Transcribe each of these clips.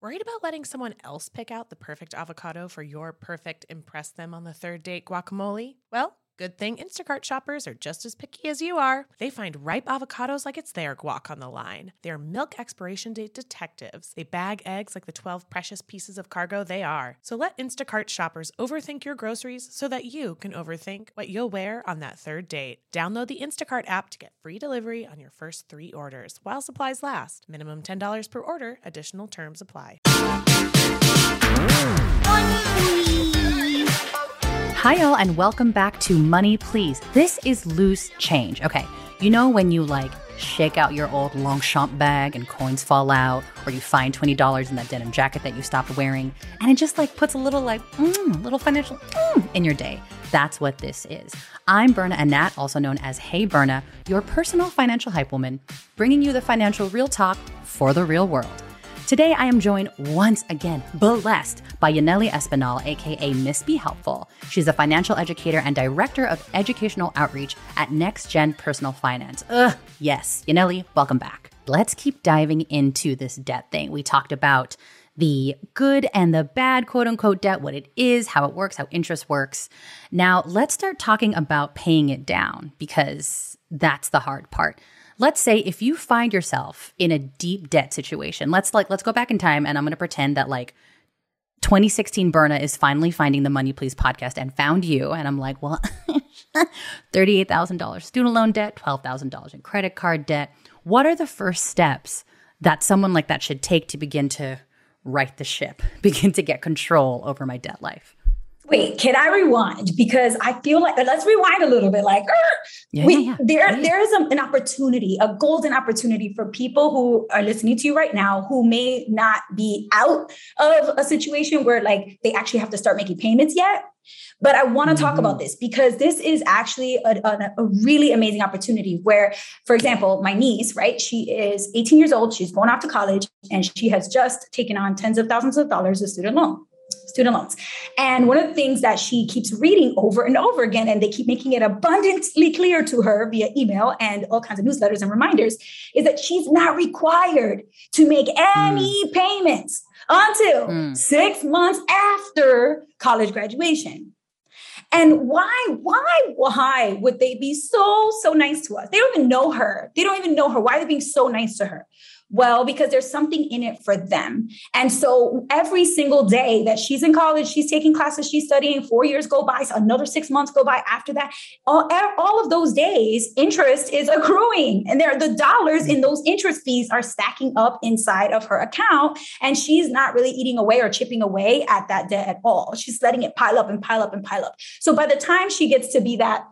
Worried about letting someone else pick out the perfect avocado for your perfect impress them on the third date guacamole? Well, good thing Instacart shoppers are just as picky as you are. They find ripe avocados like it's their guac on the line. They're milk expiration date detectives. They bag eggs like the 12 precious pieces of cargo they are. So let Instacart shoppers overthink your groceries so that you can overthink what you'll wear on that third date. Download the Instacart app to get free delivery on your first 3 orders while supplies last. Minimum $10 per order. Additional terms apply. Hi, y'all, and welcome back to Money Please. This is loose change. Okay, you know when you shake out your old Longchamp bag and coins fall out, or you find $20 in that denim jacket that you stopped wearing, and it just puts a little little financial in your day. That's what this is. I'm Berna Anat, also known as Hey Berna, your personal financial hype woman, bringing you the financial real talk for the real world. Today, I am joined once again, blessed, by Yanely Espinal, aka Miss Be Helpful. She's a financial educator and director of educational outreach at Next Gen Personal Finance. Yes, Yanely, welcome back. Let's keep diving into this debt thing. We talked about the good and the bad, quote unquote, debt, what it is, how it works, how interest works. Now, let's start talking about paying it down, because that's the hard part. Let's say if you find yourself in a deep debt situation, let's go back in time, and I'm going to pretend that 2016 Berna is finally finding the Money Please podcast and found you. And I'm like, well, $38,000 student loan debt, $12,000 in credit card debt. What are the first steps that someone like that should take to begin to right the ship, begin to get control over my debt life? Wait, can I rewind? Because I feel like, let's rewind a little bit. There is an opportunity, a golden opportunity for people who are listening to you right now, who may not be out of a situation where they actually have to start making payments yet. But I want to talk about this because this is actually a really amazing opportunity where, for example, my niece, right? She is 18 years old. She's going off to college, and she has just taken on tens of thousands of dollars of student loans. And one of the things that she keeps reading over and over again, and they keep making it abundantly clear to her via email and all kinds of newsletters and reminders, is that she's not required to make any payments until 6 months after college graduation. And why would they be so nice to us? They don't even know her. Why are they being so nice to her? Well, because there's something in it for them. And so every single day that she's in college, she's taking classes, she's studying, 4 years go by, so another 6 months go by after that. All of those days, interest is accruing. And the dollars in those interest fees are stacking up inside of her account. And she's not really eating away or chipping away at that debt at all. She's letting it pile up and pile up and pile up. So by the time she gets to be that,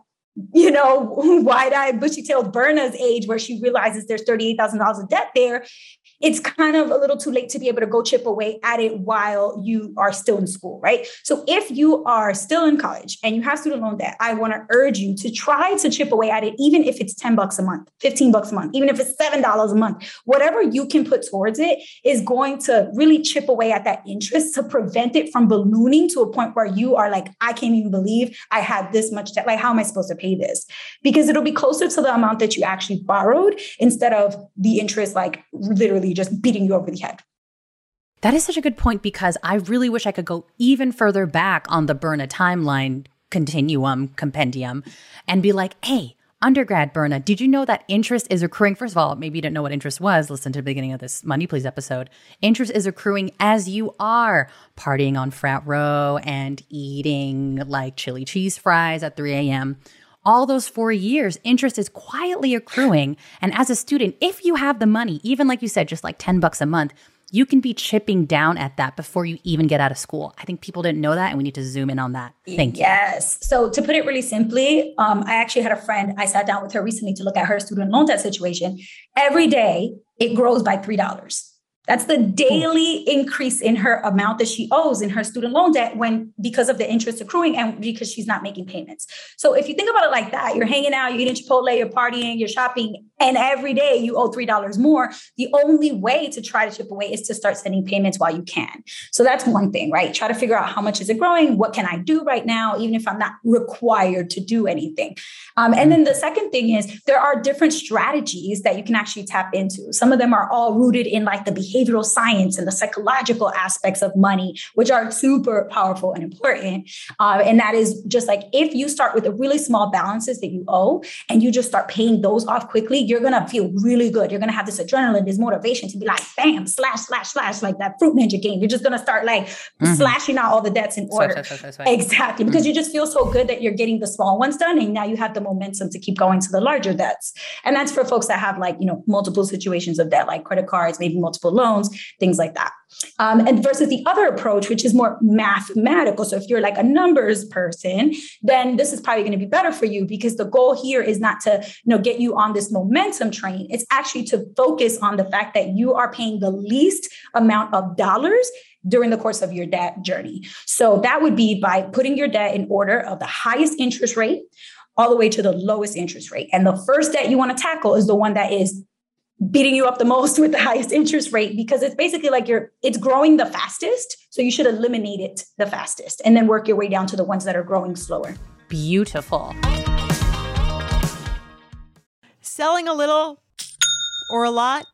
wide-eyed, bushy-tailed Berna's age, where she realizes there's $38,000 of debt there, it's kind of a little too late to be able to go chip away at it while you are still in school, right? So if you are still in college and you have student loan debt, I want to urge you to try to chip away at it, even if it's $10 a month, $15 a month, even if it's $7 a month, whatever you can put towards it is going to really chip away at that interest to prevent it from ballooning to a point where you are like, I can't even believe I had this much debt. How am I supposed to pay this? Because it'll be closer to the amount that you actually borrowed instead of the interest, literally just beating you over the head. That is such a good point, because I really wish I could go even further back on the Berna timeline compendium and be like, hey, undergrad Berna, did you know that interest is accruing? First of all, maybe you didn't know what interest was. Listen to the beginning of this Money Please episode. Interest is accruing as you are partying on frat row and eating chili cheese fries at 3 a.m. All those 4 years, interest is quietly accruing. And as a student, if you have the money, even like you said, just $10 a month, you can be chipping down at that before you even get out of school. I think people didn't know that, and we need to zoom in on that. Thank you. Yes. So to put it really simply, I actually had a friend, I sat down with her recently to look at her student loan debt situation. Every day, it grows by $3. That's the daily increase in her amount that she owes in her student loan debt because of the interest accruing and because she's not making payments. So if you think about it like that, you're hanging out, you're eating Chipotle, you're partying, you're shopping. and every day you owe $3 more, the only way to try to chip away is to start sending payments while you can. So that's one thing, right? Try to figure out how much is it growing? What can I do right now, even if I'm not required to do anything? And then the second thing is there are different strategies that you can actually tap into. Some of them are all rooted in like the behavioral science and the psychological aspects of money, which are super powerful and important. And that is just like, if you start with the really small balances that you owe and you just start paying those off quickly, you're going to feel really good. You're going to have this adrenaline, this motivation to be like, bam, slash, slash, slash, like that Fruit Ninja game. You're just going to start like slashing out all the debts in order. Exactly. Because you just feel so good that you're getting the small ones done. And now you have the momentum to keep going to the larger debts. And that's for folks that have like, multiple situations of debt, like credit cards, maybe multiple loans, things like that. And versus the other approach, which is more mathematical. So if you're like a numbers person, then this is probably going to be better for you, because the goal here is not to, get you on this momentum train. It's actually to focus on the fact that you are paying the least amount of dollars during the course of your debt journey. So that would be by putting your debt in order of the highest interest rate all the way to the lowest interest rate. And the first debt you want to tackle is the one that is beating you up the most with the highest interest rate, because it's basically like it's growing the fastest. So you should eliminate it the fastest and then work your way down to the ones that are growing slower. Beautiful. Selling a little or a lot?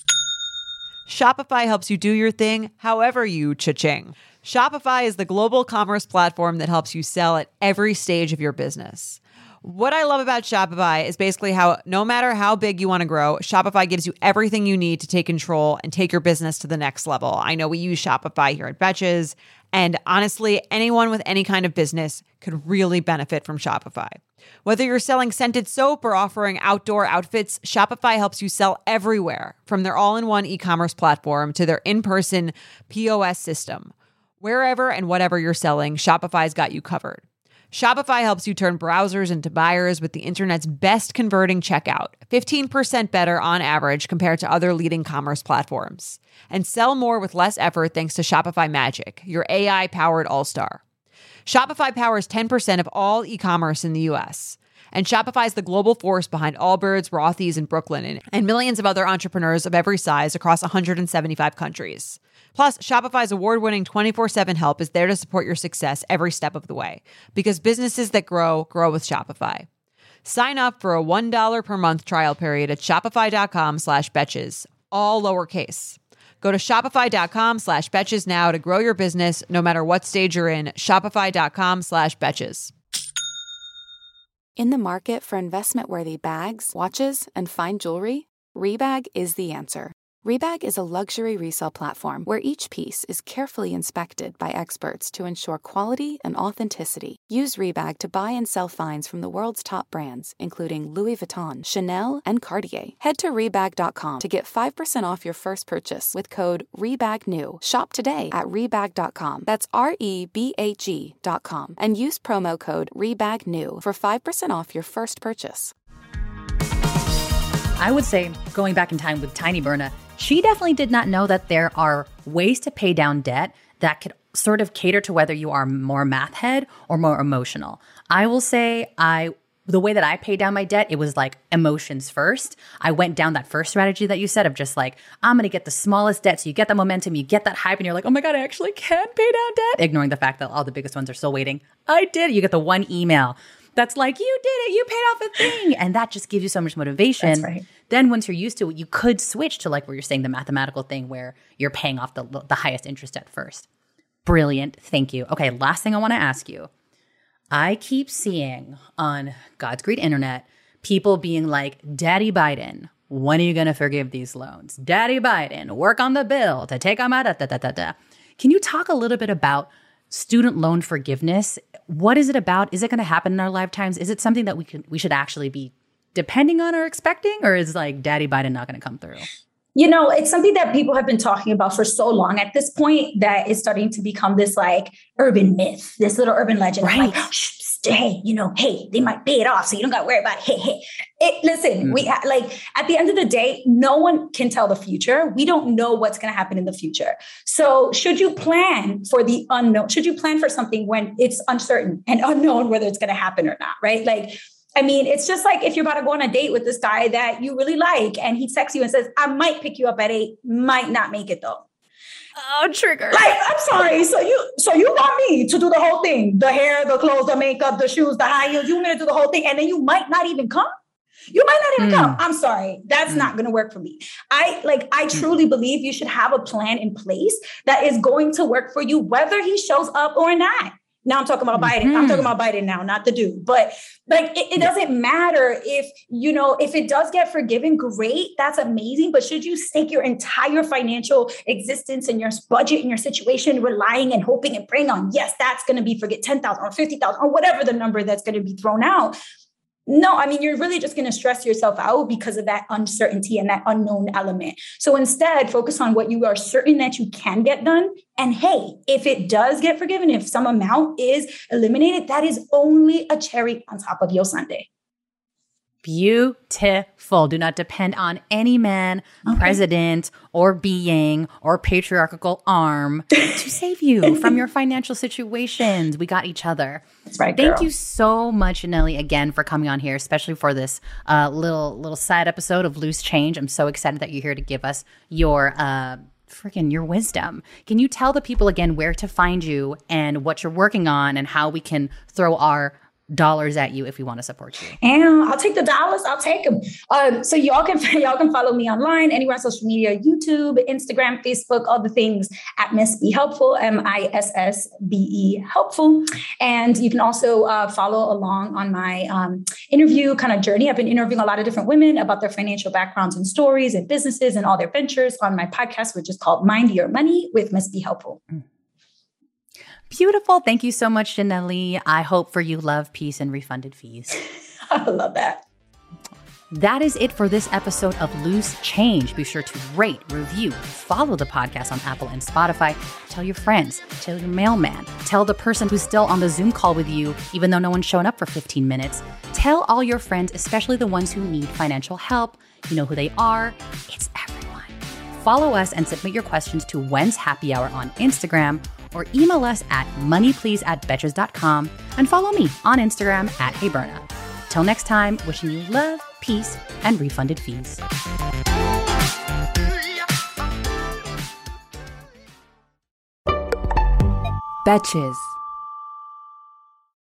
Shopify helps you do your thing however you cha-ching. Shopify is the global commerce platform that helps you sell at every stage of your business. What I love about Shopify is basically how no matter how big you want to grow, Shopify gives you everything you need to take control and take your business to the next level. I know we use Shopify here at Betches, and honestly, anyone with any kind of business could really benefit from Shopify. Whether you're selling scented soap or offering outdoor outfits, Shopify helps you sell everywhere, from their all-in-one e-commerce platform to their in-person POS system. Wherever and whatever you're selling, Shopify's got you covered. Shopify helps you turn browsers into buyers with the internet's best converting checkout, 15% better on average compared to other leading commerce platforms. And sell more with less effort thanks to Shopify Magic, your AI-powered all-star. Shopify powers 10% of all e-commerce in the U.S., and Shopify is the global force behind Allbirds, Rothy's, and Brooklyn, and millions of other entrepreneurs of every size across 175 countries. Plus, Shopify's award-winning 24/7 help is there to support your success every step of the way, because businesses that grow, grow with Shopify. Sign up for a $1 per month trial period at shopify.com/betches, all lowercase. Go to shopify.com/betches now to grow your business no matter what stage you're in. Shopify.com/betches. In the market for investment-worthy bags, watches, and fine jewelry, Rebag is the answer. Rebag is a luxury resale platform where each piece is carefully inspected by experts to ensure quality and authenticity. Use Rebag to buy and sell finds from the world's top brands, including Louis Vuitton, Chanel, and Cartier. Head to Rebag.com to get 5% off your first purchase with code REBAGNEW. Shop today at Rebag.com. That's REBAG.com. And use promo code REBAGNEW for 5% off your first purchase. I would say, going back in time with Tiny Berna, she definitely did not know that there are ways to pay down debt that could sort of cater to whether you are more math head or more emotional. I will say the way that I paid down my debt, it was like emotions first. I went down that first strategy that you said of just like, I'm going to get the smallest debt. So you get the momentum, you get that hype, and you're like, oh my God, I actually can pay down debt. Ignoring the fact that all the biggest ones are still waiting. I did. You get the one email that's like, you did it, you paid off a thing. And that just gives you so much motivation. That's right. Then once you're used to it, you could switch to like where you're saying the mathematical thing where you're paying off the highest interest debt first. Brilliant. Thank you. Okay, last thing I want to ask you. I keep seeing on God's great internet, people being like, Daddy Biden, when are you going to forgive these loans? Daddy Biden, work on the bill to take them out. Can you talk a little bit about student loan forgiveness? What is it about? Is it going to happen in our lifetimes? Is it something that we should actually be depending on or expecting? Or is like Daddy Biden not going to come through? It's something that people have been talking about for so long at this point that is starting to become this like urban myth, this little urban legend. Right. Like, hey, they might pay it off, so you don't got to worry about it. Listen, we like at the end of the day, no one can tell the future. We don't know what's going to happen in the future. So should you plan for the unknown? Should you plan for something when it's uncertain and unknown whether it's going to happen or not? Right? Like, I mean, it's just like if you're about to go on a date with this guy that you really like and he texts you and says, I might pick you up at 8, might not make it though. Oh, trigger. Like, I'm sorry. So you want me to do the whole thing, the hair, the clothes, the makeup, the shoes, the high heels, you want me to do the whole thing. And then you might not even come. You might not even come. I'm sorry. That's not going to work for me. I truly believe you should have a plan in place that is going to work for you, whether he shows up or not. Now I'm talking about Biden. I'm talking about Biden now, not the dude. But like, it doesn't matter if it does get forgiven, great. That's amazing. But should you stake your entire financial existence and your budget and your situation relying and hoping and praying on, yes, that's going to be forget 10,000 or 50,000 or whatever the number that's going to be thrown out? No, I mean, you're really just going to stress yourself out because of that uncertainty and that unknown element. So instead, focus on what you are certain that you can get done. And hey, if it does get forgiven, if some amount is eliminated, that is only a cherry on top of your sundae. Beautiful. Do not depend on any man, president, or being, or patriarchal arm to save you from your financial situations. We got each other. That's right, Thank you so much, Yanely, again, for coming on here, especially for this little side episode of Loose Change. I'm so excited that you're here to give us your your wisdom. Can you tell the people again where to find you and what you're working on and how we can throw our dollars at you if we want to support you? And I'll take the dollars. I'll take them. So y'all can follow me online, anywhere on social media, YouTube, Instagram, Facebook, all the things at Miss Be Helpful, MISSBE Helpful. And you can also follow along on my interview kind of journey. I've been interviewing a lot of different women about their financial backgrounds and stories and businesses and all their ventures on my podcast, which is called Mind Your Money with Miss Be Helpful. Beautiful. Thank you so much, Yanely. I hope for you love, peace, and refunded fees. I love that. That is it for this episode of Loose Change. Be sure to rate, review, follow the podcast on Apple and Spotify. Tell your friends, tell your mailman, tell the person who's still on the Zoom call with you, even though no one's shown up for 15 minutes. Tell all your friends, especially the ones who need financial help. You know who they are. It's everyone. Follow us and submit your questions to When's Happy Hour on Instagram, or email us at moneyplease@betches.com and follow me on Instagram at HeyBerna. Till next time, wishing you love, peace, and refunded fees. Betches.